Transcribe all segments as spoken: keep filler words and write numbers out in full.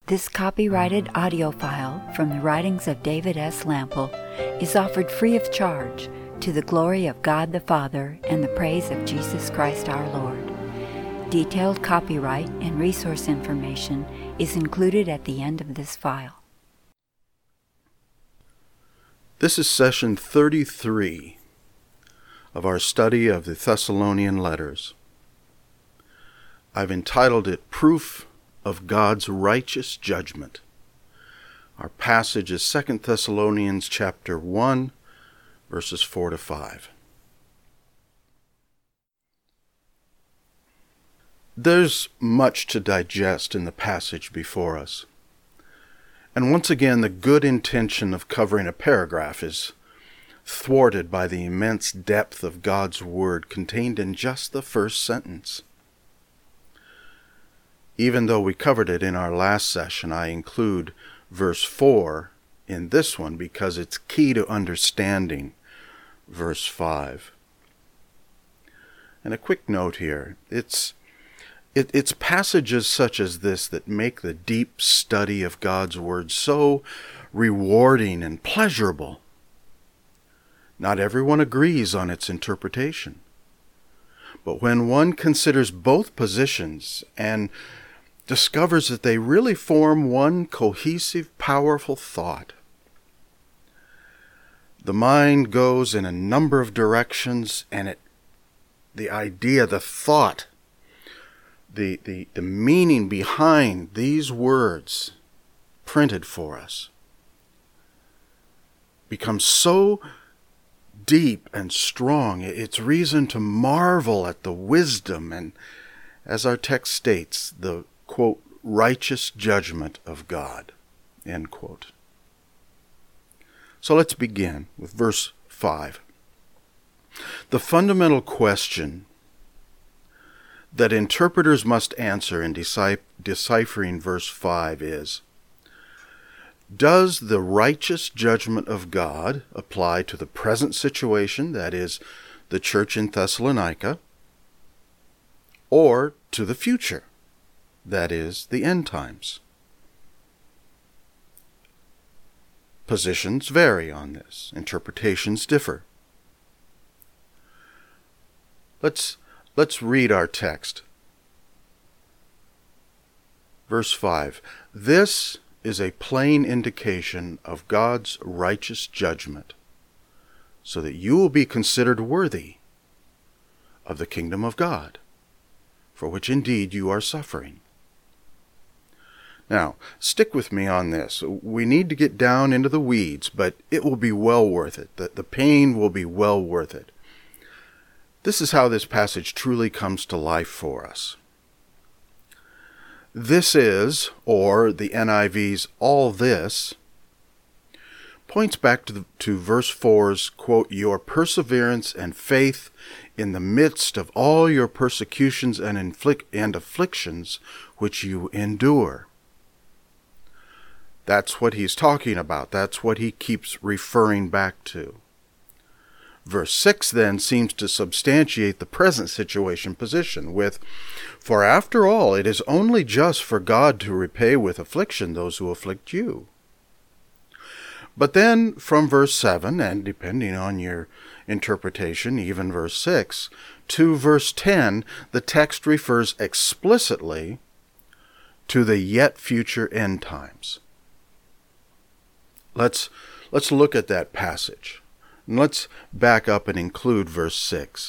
This copyrighted audio file from the writings of David S. Lample is offered free of charge to the glory of God the Father and the praise of Jesus Christ our Lord. Detailed copyright and resource information is included at the end of this file. This is session thirty-three of our study of the Thessalonian letters. I've entitled it Proof of God's Righteous Judgment. Our passage is Second Thessalonians chapter one, verses four to five. There's much to digest in the passage before us. And once again, the good intention of covering a paragraph is thwarted by the immense depth of God's word contained in just the first sentence. Even though we covered it in our last session, I include verse four in this one because it's key to understanding verse five. And a quick note here, it's it, it's passages such as this that make the deep study of God's word so rewarding and pleasurable. Not everyone agrees on its interpretation. But when one considers both positions and discovers that they really form one cohesive, powerful thought, the mind goes in a number of directions, and it, the idea, the thought, the, the, the meaning behind these words printed for us becomes so deep and strong. It's reason to marvel at the wisdom and, as our text states, the, quote, righteous judgment of God, end quote. So let's begin with verse five. The fundamental question that interpreters must answer in deciph- deciphering verse five is, does the righteous judgment of God apply to the present situation, that is, the church in Thessalonica, or to the future, that is, the end times? Positions vary on this. Interpretations differ. Let's, let's read our text. Verse five. This is a plain indication of God's righteous judgment, so that you will be considered worthy of the kingdom of God, for which indeed you are suffering. Now, stick with me on this. We need to get down into the weeds, but it will be well worth it. The, the pain will be well worth it. This is how this passage truly comes to life for us. This is, or the N I V's all this, points back to, the, to verse four's, quote, your perseverance and faith in the midst of all your persecutions and, inflict, and afflictions which you endure. That's what he's talking about. That's what he keeps referring back to. Verse six then seems to substantiate the present situation position with, for after all, it is only just for God to repay with affliction those who afflict you. But then from verse seven, and depending on your interpretation, even verse six, to verse ten, the text refers explicitly to the yet future end times. Let's, let's look at that passage. And let's back up and include verse six.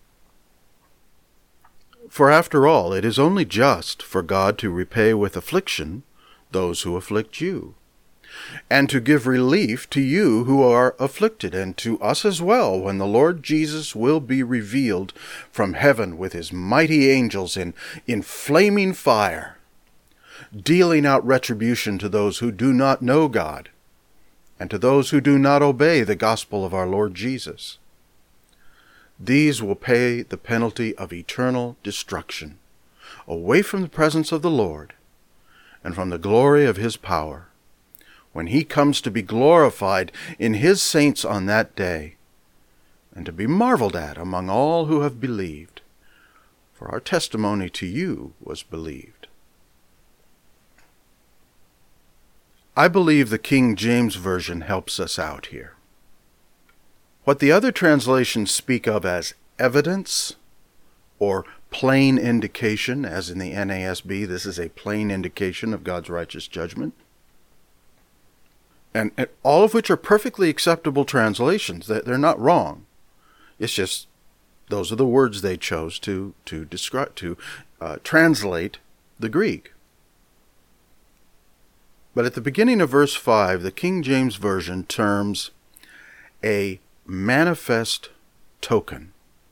For after all, it is only just for God to repay with affliction those who afflict you, and to give relief to you who are afflicted, and to us as well, when the Lord Jesus will be revealed from heaven with his mighty angels in, in flaming fire, dealing out retribution to those who do not know God, and to those who do not obey the gospel of our Lord Jesus. These will pay the penalty of eternal destruction, away from the presence of the Lord, and from the glory of his power, when he comes to be glorified in his saints on that day, and to be marveled at among all who have believed. For our testimony to you was believed. I believe the King James Version helps us out here. What the other translations speak of as evidence or plain indication, as in the N A S B, this is a plain indication of God's righteous judgment, and, and all of which are perfectly acceptable translations. They're not wrong. It's just those are the words they chose to to describe to uh, translate the Greek. But at the beginning of verse five, the King James Version terms a manifest token.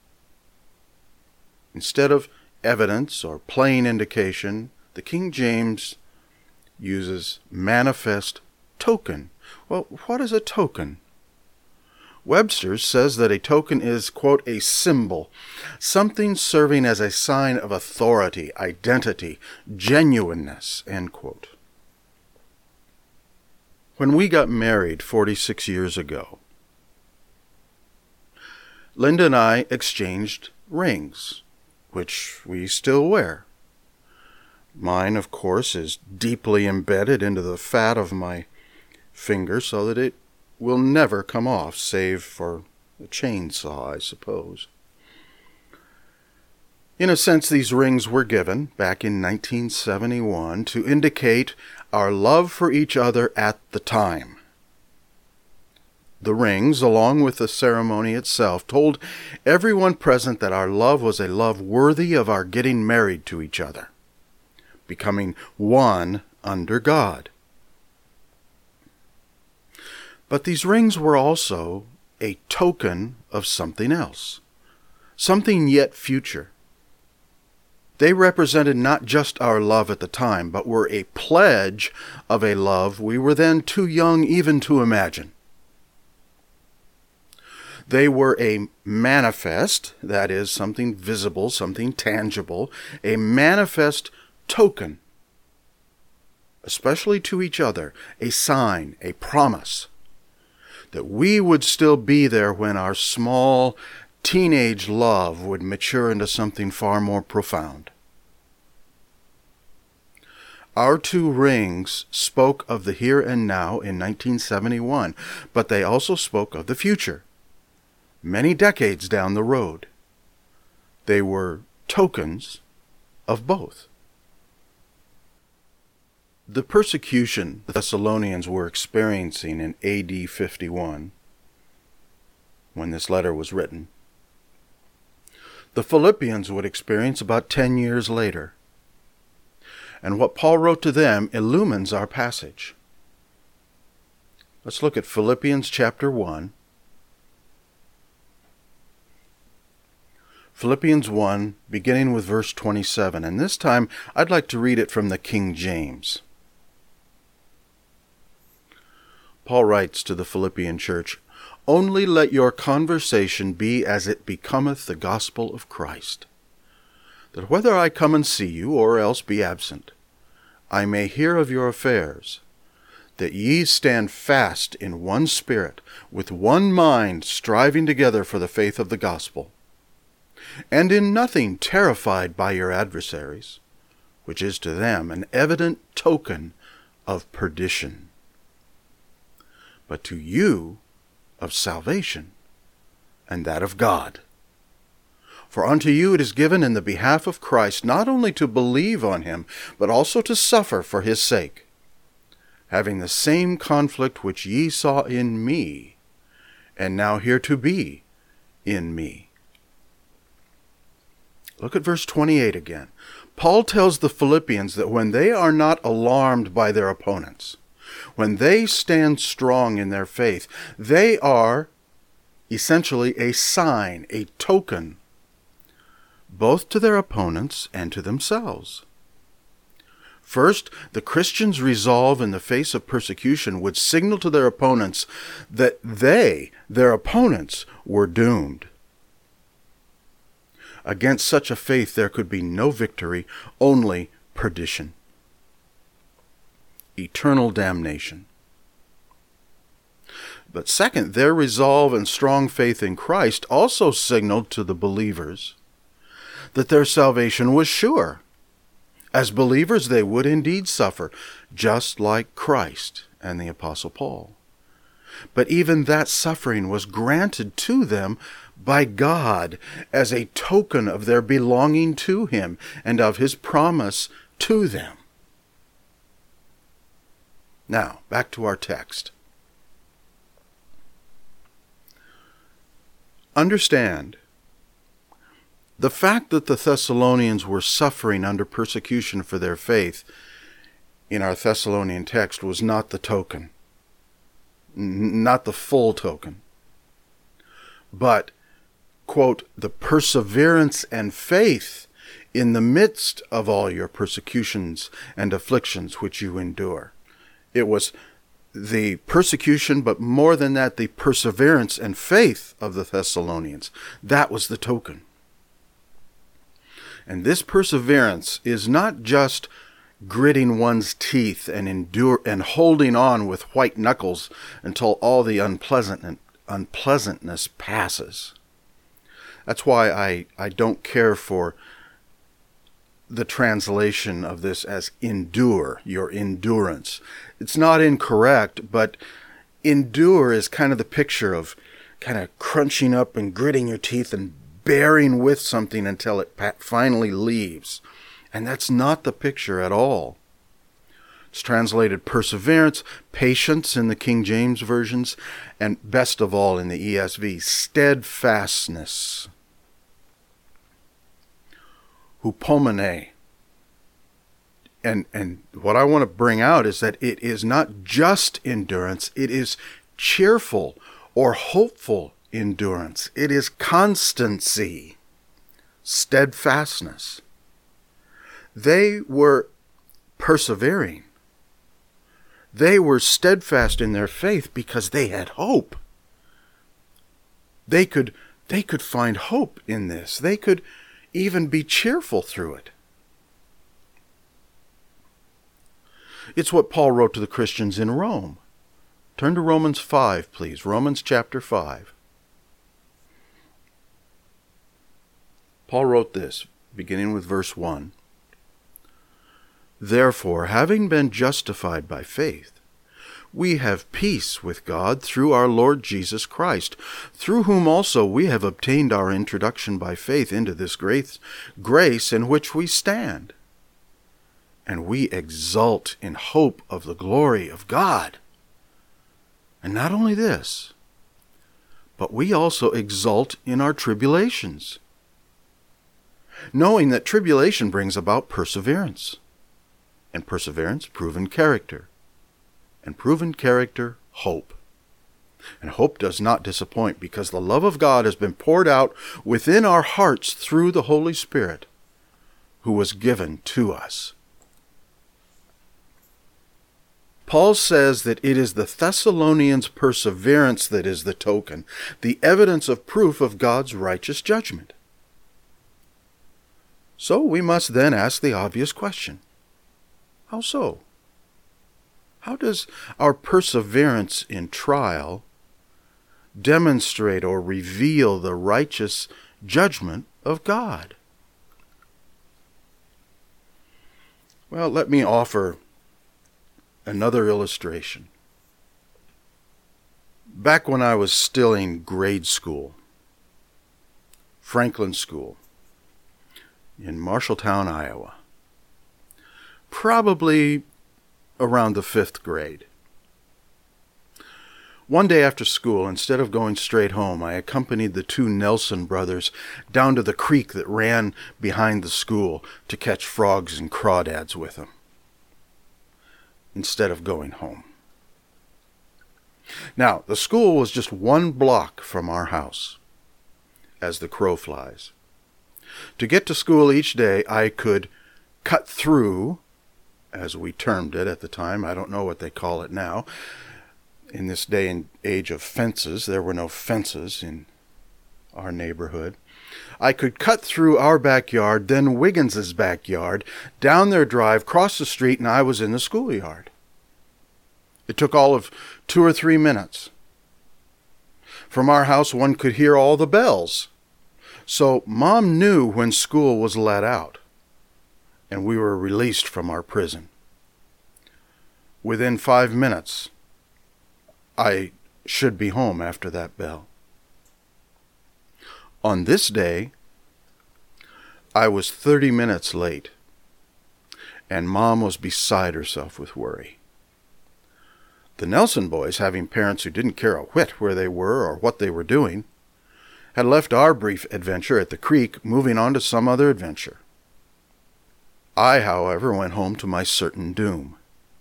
Instead of evidence or plain indication, the King James uses manifest token. Well, what is a token? Webster's says that a token is, quote, a symbol, something serving as a sign of authority, identity, genuineness, end quote. When we got married forty-six years ago, Linda and I exchanged rings, which we still wear. Mine, of course, is deeply embedded into the fat of my finger so that it will never come off, save for a chainsaw, I suppose. In a sense, these rings were given back in nineteen seventy-one to indicate our love for each other at the time. The rings, along with the ceremony itself, told everyone present that our love was a love worthy of our getting married to each other, becoming one under God. But these rings were also a token of something else, something yet future. They represented not just our love at the time, but were a pledge of a love we were then too young even to imagine. They were a manifest, that is, something visible, something tangible, a manifest token, especially to each other, a sign, a promise, that we would still be there when our small teenage love would mature into something far more profound. Our two rings spoke of the here and now in nineteen seventy-one, but they also spoke of the future, many decades down the road. They were tokens of both. The persecution the Thessalonians were experiencing in A D fifty-one, when this letter was written, the Philippians would experience about ten years later. And what Paul wrote to them illumines our passage. Let's look at Philippians chapter one. Philippians one, beginning with verse twenty-seven, and this time I'd like to read it from the King James. Paul writes to the Philippian church, "Only let your conversation be as it becometh the gospel of Christ, that whether I come and see you, or else be absent, I may hear of your affairs, that ye stand fast in one spirit, with one mind, striving together for the faith of the gospel, and in nothing terrified by your adversaries, which is to them an evident token of perdition, but to you of salvation, and that of God. For unto you it is given in the behalf of Christ not only to believe on him, but also to suffer for his sake, having the same conflict which ye saw in me, and now hear to be in me." Look at verse twenty-eight again. Paul tells the Philippians that when they are not alarmed by their opponents, when they stand strong in their faith, they are essentially a sign, a token, both to their opponents and to themselves. First, the Christians' resolve in the face of persecution would signal to their opponents that they, their opponents, were doomed. Against such a faith there could be no victory, only perdition, eternal damnation. But second, their resolve and strong faith in Christ also signaled to the believers that their salvation was sure. As believers, they would indeed suffer, just like Christ and the Apostle Paul. But even that suffering was granted to them by God as a token of their belonging to Him and of His promise to them. Now, back to our text. Understand, the fact that the Thessalonians were suffering under persecution for their faith in our Thessalonian text was not the token, n- not the full token, but, quote, the perseverance and faith in the midst of all your persecutions and afflictions which you endure. It was the persecution, but more than that, the perseverance and faith of the Thessalonians. That was the token. And this perseverance is not just gritting one's teeth and endure and holding on with white knuckles until all the unpleasant unpleasantness passes. That's why I, I don't care for the translation of this as endure, your endurance. It's not incorrect, but endure is kind of the picture of kind of crunching up and gritting your teeth and bearing with something until it finally leaves. And that's not the picture at all. It's translated perseverance, patience in the King James versions, and best of all in the E S V, steadfastness. Hupomene. And, and what I want to bring out is that it is not just endurance, it is cheerful or hopeful endurance. It is constancy, steadfastness. They were persevering. They were steadfast in their faith because they had hope. They could, they could find hope in this. They could even be cheerful through it. It's what Paul wrote to the Christians in Rome. Turn to Romans five, please. Romans chapter five. Paul wrote this, beginning with verse one. Therefore, having been justified by faith, we have peace with God through our Lord Jesus Christ, through whom also we have obtained our introduction by faith into this grace, grace in which we stand. And we exult in hope of the glory of God. And not only this, but we also exult in our tribulations, knowing that tribulation brings about perseverance, and perseverance, proven character, and proven character, hope. And hope does not disappoint, because the love of God has been poured out within our hearts through the Holy Spirit, who was given to us. Paul says that it is the Thessalonians' perseverance that is the token, the evidence of proof of God's righteous judgment. So we must then ask the obvious question. How so? How does our perseverance in trial demonstrate or reveal the righteous judgment of God? Well, let me offer another illustration. Back when I was still in grade school, Franklin School, in Marshalltown, Iowa, probably around the fifth grade. One day after school, instead of going straight home, I accompanied the two Nelson brothers down to the creek that ran behind the school to catch frogs and crawdads with them, instead of going home. Now, the school was just one block from our house, as the crow flies. To get to school each day, I could cut through, as we termed it at the time, I don't know what they call it now. In this day and age of fences, there were no fences in our neighborhood. I could cut through our backyard, then Wiggins's backyard, down their drive, cross the street, and I was in the schoolyard. It took all of two or three minutes. From our house, one could hear all the bells. So Mom knew when school was let out, and we were released from our prison. within five minutes, I should be home after that bell. On this day, I was thirty minutes late, and Mom was beside herself with worry. The Nelson boys, having parents who didn't care a whit where they were or what they were doing, had left our brief adventure at the creek, moving on to some other adventure. I, however, went home to my certain doom.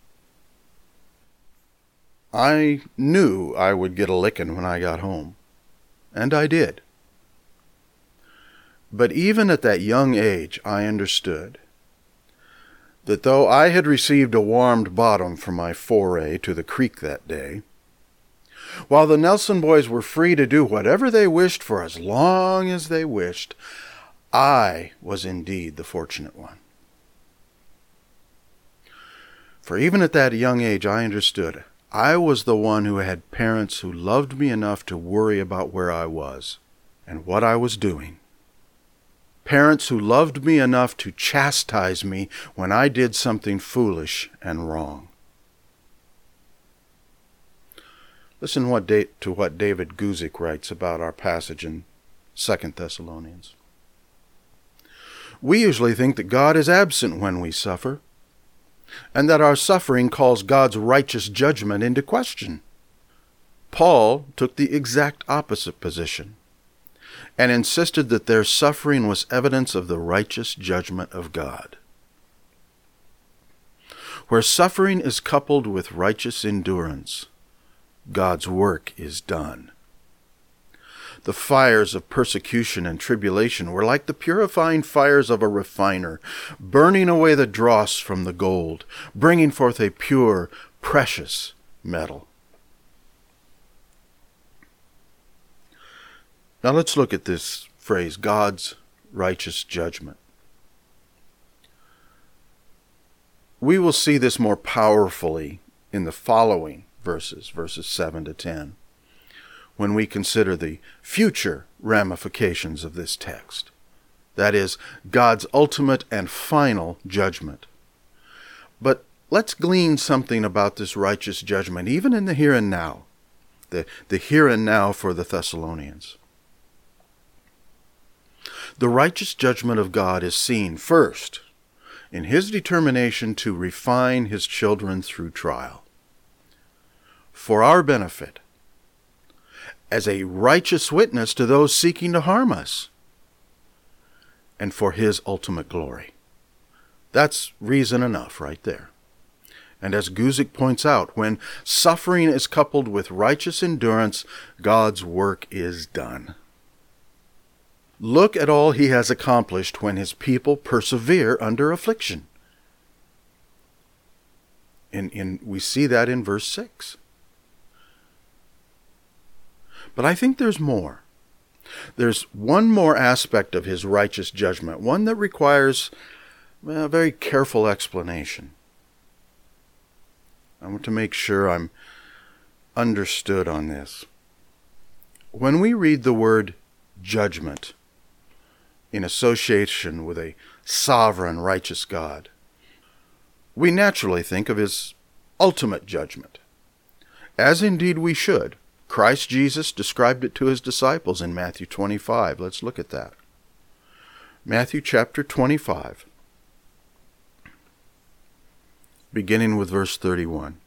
I knew I would get a licking when I got home, and I did. But even at that young age, I understood that though I had received a warmed bottom for my foray to the creek that day, while the Nelson boys were free to do whatever they wished for as long as they wished, I was indeed the fortunate one. For even at that young age, I understood I was the one who had parents who loved me enough to worry about where I was and what I was doing. Parents who loved me enough to chastise me when I did something foolish and wrong. Listen what da- to what David Guzik writes about our passage in Second Thessalonians. We usually think that God is absent when we suffer, and that our suffering calls God's righteous judgment into question. Paul took the exact opposite position, and insisted that their suffering was evidence of the righteous judgment of God. Where suffering is coupled with righteous endurance, God's work is done. The fires of persecution and tribulation were like the purifying fires of a refiner, burning away the dross from the gold, bringing forth a pure, precious metal. Now let's look at this phrase, God's righteous judgment. We will see this more powerfully in the following verses, verses seven to ten, when we consider the future ramifications of this text. That is, God's ultimate and final judgment. But let's glean something about this righteous judgment, even in the here and now, the, the here and now for the Thessalonians. The righteous judgment of God is seen first in his determination to refine his children through trial, for our benefit, as a righteous witness to those seeking to harm us, and for his ultimate glory. That's reason enough right there. And as Guzik points out, when suffering is coupled with righteous endurance, God's work is done. Look at all he has accomplished when his people persevere under affliction. In, in, we see that in verse six. But I think there's more. There's one more aspect of his righteous judgment, one that requires a very careful explanation. I want to make sure I'm understood on this. When we read the word judgment in association with a sovereign, righteous God, we naturally think of his ultimate judgment, as indeed we should. Christ Jesus described it to his disciples in Matthew twenty-five. Let's look at that. Matthew chapter twenty-five, beginning with verse thirty-one.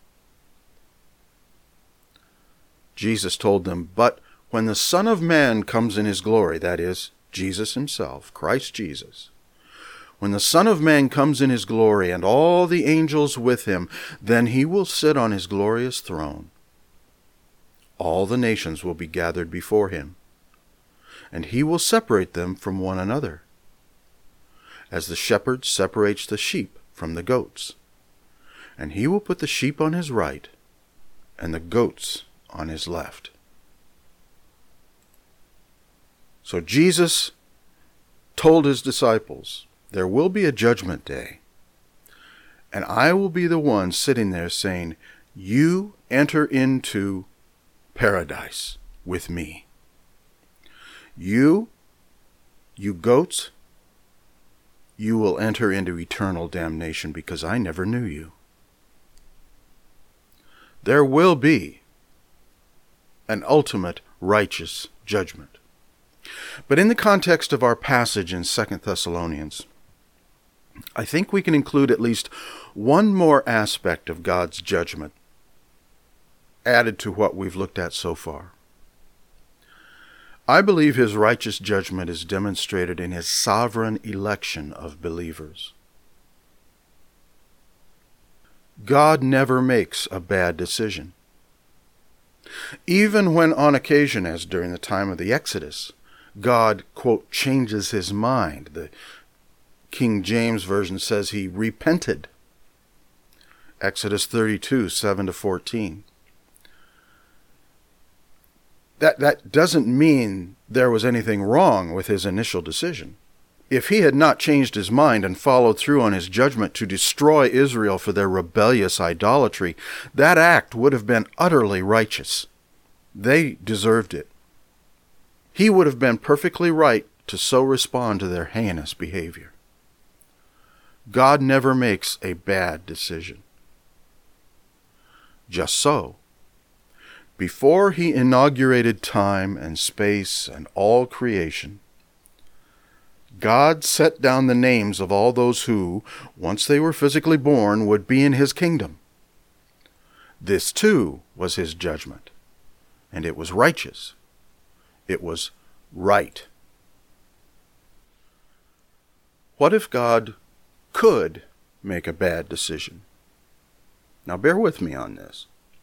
Jesus told them, "But when the Son of Man comes in his glory," that is, Jesus himself, Christ Jesus, "when the Son of Man comes in his glory and all the angels with him, then he will sit on his glorious throne. All the nations will be gathered before him, and he will separate them from one another, as the shepherd separates the sheep from the goats. And he will put the sheep on his right and the goats on his left." So Jesus told his disciples, there will be a judgment day, and I will be the one sitting there saying, "You enter into paradise with me. You, you goats, you will enter into eternal damnation because I never knew you." there will be an ultimate righteous judgment. But in the context of our passage in Second Thessalonians, I think we can include at least one more aspect of God's judgment added to what we've looked at so far. I believe his righteous judgment is demonstrated in his sovereign election of believers. God never makes a bad decision. Even when on occasion, as during the time of the Exodus, God, quote, changes his mind. The King James Version says he repented. Exodus thirty-two, seven to fourteen. That, that doesn't mean there was anything wrong with his initial decision. If he had not changed his mind and followed through on his judgment to destroy Israel for their rebellious idolatry, that act would have been utterly righteous. They deserved it. He would have been perfectly right to so respond to their heinous behavior. God never makes a bad decision. Just so, before he inaugurated time and space and all creation, God set down the names of all those who, once they were physically born, would be in his kingdom. This, too, was his judgment, and it was righteous. It was right. What if God could make a bad decision? Now bear with me on this.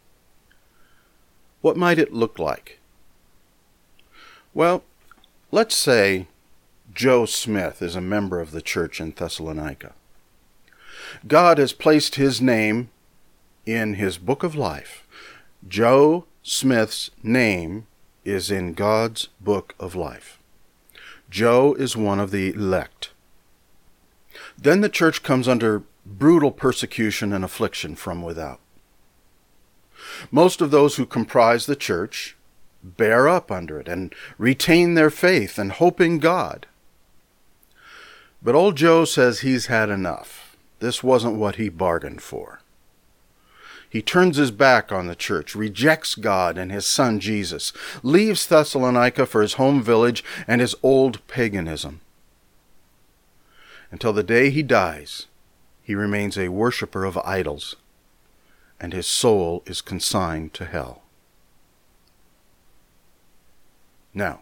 What might it look like? Well, let's say Joe Smith is a member of the church in Thessalonica. God has placed his name in his book of life. Joe Smith's name is in God's book of life. Joe is one of the elect. Then the church comes under brutal persecution and affliction from without. Most of those who comprise the church bear up under it and retain their faith and hope in God. But old Joe says he's had enough. This wasn't what he bargained for. He turns his back on the church, rejects God and his son Jesus, leaves Thessalonica for his home village and his old paganism. Until the day he dies, he remains a worshiper of idols, and his soul is consigned to hell. Now,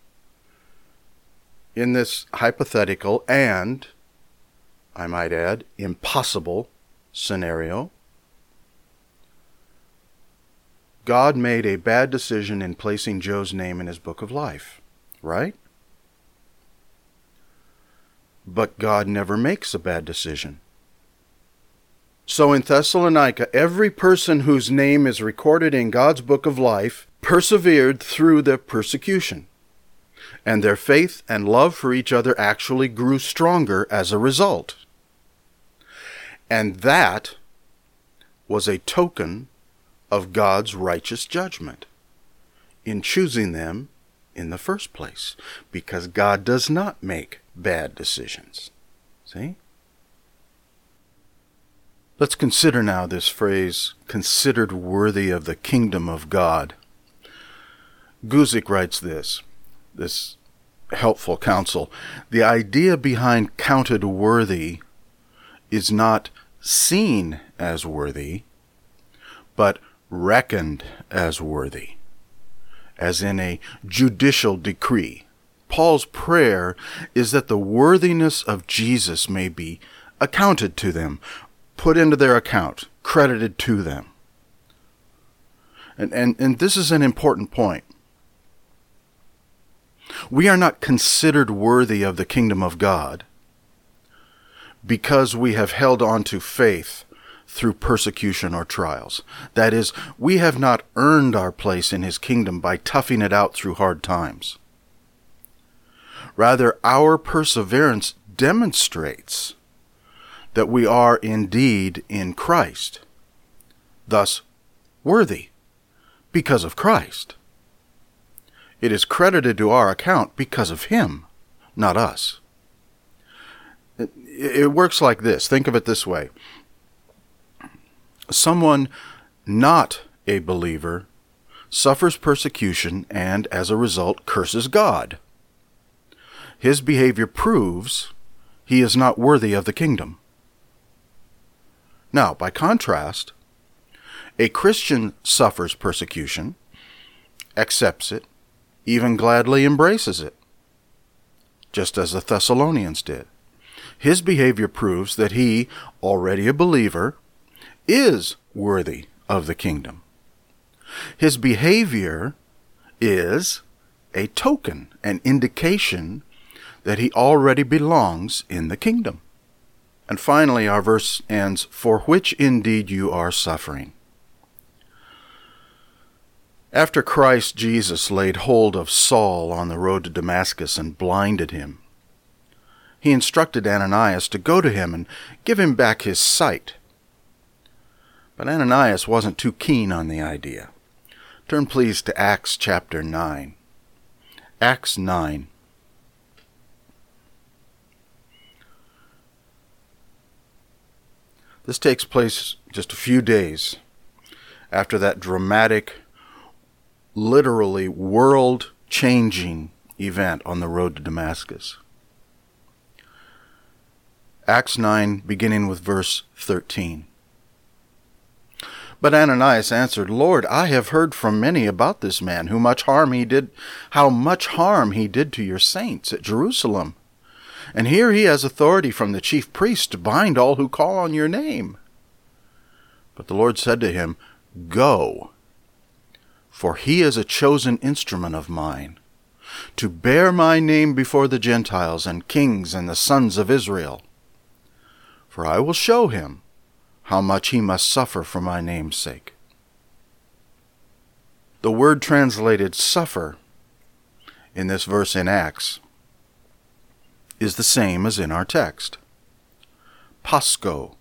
in this hypothetical and, I might add, impossible scenario, God made a bad decision in placing Joe's name in his book of life, right? But God never makes a bad decision. So in Thessalonica, every person whose name is recorded in God's book of life persevered through the persecution, and their faith and love for each other actually grew stronger as a result. And that was a token of God's righteous judgment in choosing them in the first place, because God does not make bad decisions. See? Let's consider now this phrase, considered worthy of the kingdom of God. Guzik writes this, this helpful counsel. The idea behind counted worthy is not seen as worthy, but reckoned as worthy, as in a judicial decree. Paul's prayer is that the worthiness of Jesus may be accounted to them, put into their account, credited to them. And, and, and this is an important point. We are not considered worthy of the kingdom of God because we have held on to faith through persecution or trials. That is, we have not earned our place in his kingdom by toughing it out through hard times. Rather, our perseverance demonstrates that we are indeed in Christ, thus worthy because of Christ. It is credited to our account because of him, not us. It, it works like this. Think of it this way. Someone not a believer, suffers persecution and, as a result, curses God. His behavior proves he is not worthy of the kingdom. Now, by contrast, a Christian suffers persecution, accepts it, even gladly embraces it, just as the Thessalonians did. His behavior proves that he, already a believer, is worthy of the kingdom. His behavior is a token, an indication that he already belongs in the kingdom. And finally, our verse ends, "For which indeed you are suffering." After Christ Jesus laid hold of Saul on the road to Damascus and blinded him, he instructed Ananias to go to him and give him back his sight. But Ananias wasn't too keen on the idea. Turn please to Acts chapter nine. Acts nine. This takes place just a few days after that dramatic, literally world-changing event on the road to Damascus. Acts nine, beginning with verse thirteen. But Ananias answered, "Lord, I have heard from many about this man, who much harm he did, how much harm he did to your saints at Jerusalem. And here he has authority from the chief priests to bind all who call on your name." But the Lord said to him, "Go, for he is a chosen instrument of mine, to bear my name before the Gentiles and kings and the sons of Israel. For I will show him how much he must suffer for my name's sake." The word translated suffer in this verse in Acts is the same as in our text. Pasco,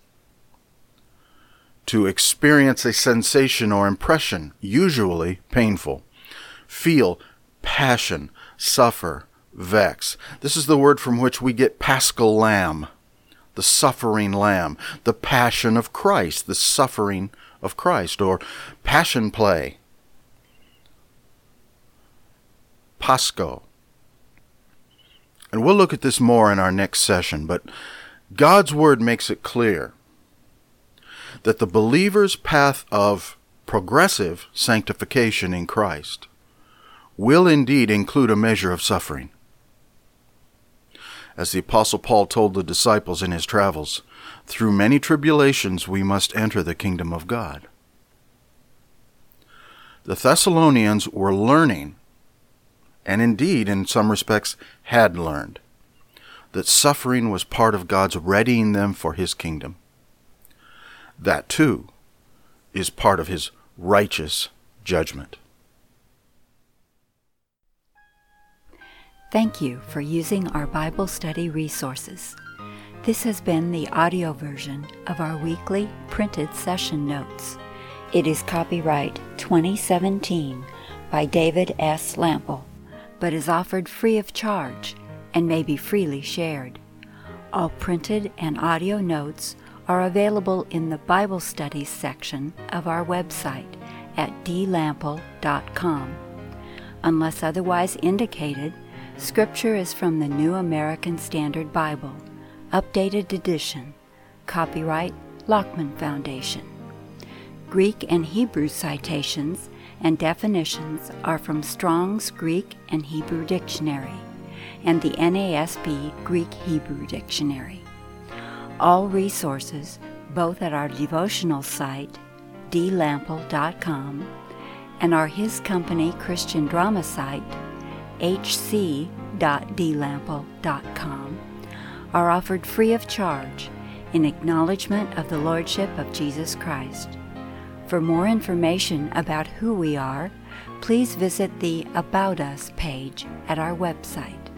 to experience a sensation or impression, usually painful. Feel, passion, suffer, vex. This is the word from which we get Paschal Lamb, the suffering Lamb, the passion of Christ, the suffering of Christ, or passion play. Pasco. And we'll look at this more in our next session, but God's Word makes it clear that the believer's path of progressive sanctification in Christ will indeed include a measure of suffering. As the Apostle Paul told the disciples in his travels, "Through many tribulations we must enter the kingdom of God." The Thessalonians were learning, and indeed, in some respects, had learned, that suffering was part of God's readying them for His kingdom. That, too, is part of His righteous judgment. Thank you for using our Bible study resources. This has been the audio version of our weekly printed session notes. It is copyright twenty seventeen by David S. Lample, but is offered free of charge and may be freely shared. All printed and audio notes are available in the Bible Studies section of our website at d lample dot com. Unless otherwise indicated, Scripture is from the New American Standard Bible, Updated Edition, copyright Lockman Foundation. Greek and Hebrew citations and definitions are from Strong's Greek and Hebrew Dictionary and the N A S B Greek-Hebrew Dictionary. All resources, both at our devotional site, d lample dot com, and our His Company Christian drama site, h c dot d lample dot com, are offered free of charge in acknowledgement of the Lordship of Jesus Christ. For more information about who we are, please visit the About Us page at our website.